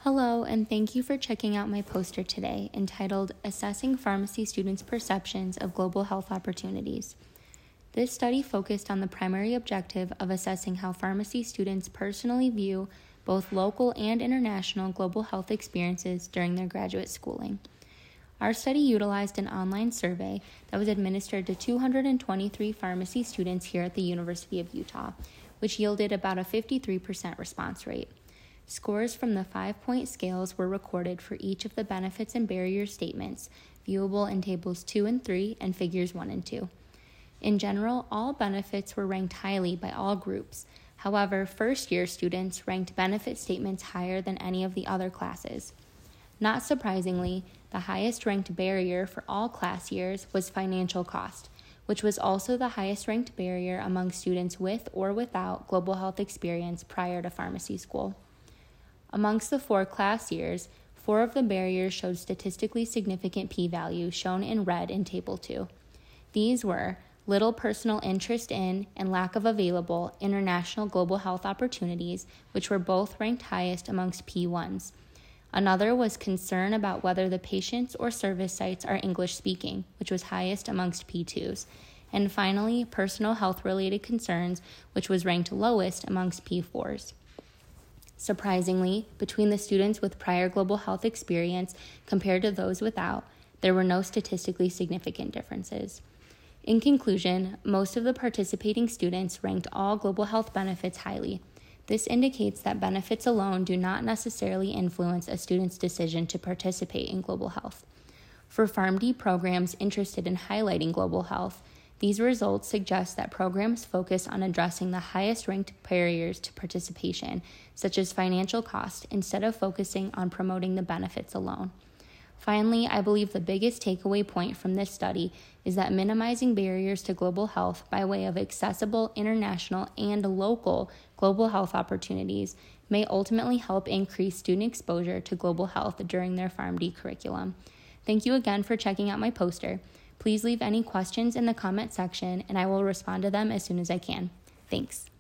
Hello, and thank you for checking out my poster today entitled Assessing Pharmacy Students' Perceptions of Global Health Opportunities. This study focused on the primary objective of assessing how pharmacy students personally view both local and international global health experiences during their graduate schooling. Our study utilized an online survey that was administered to 223 pharmacy students here at the University of Utah, which yielded about a 53% response rate. Scores from the 5-point scales were recorded for each of the benefits and barriers statements, viewable in tables 2 and 3 and figures 1 and 2. In general, all benefits were ranked highly by all groups. However, first-year students ranked benefit statements higher than any of the other classes. Not surprisingly, the highest-ranked barrier for all class years was financial cost, which was also the highest-ranked barrier among students with or without global health experience prior to pharmacy school. Amongst the 4 class years, 4 of the barriers showed statistically significant p-values shown in red in Table 2. These were little personal interest in and lack of available international global health opportunities, which were both ranked highest amongst P1s. Another was concern about whether the patients or service sites are English-speaking, which was highest amongst P2s. And finally, personal health-related concerns, which was ranked lowest amongst P4s. Surprisingly, between the students with prior global health experience compared to those without, there were no statistically significant differences. In conclusion, most of the participating students ranked all global health benefits highly. This indicates that benefits alone do not necessarily influence a student's decision to participate in global health. For PharmD programs interested in highlighting global health, these results suggest that programs focus on addressing the highest-ranked barriers to participation, such as financial cost, instead of focusing on promoting the benefits alone. Finally, I believe the biggest takeaway point from this study is that minimizing barriers to global health by way of accessible international and local global health opportunities may ultimately help increase student exposure to global health during their PharmD curriculum. Thank you again for checking out my poster. Please leave any questions in the comment section and I will respond to them as soon as I can. Thanks.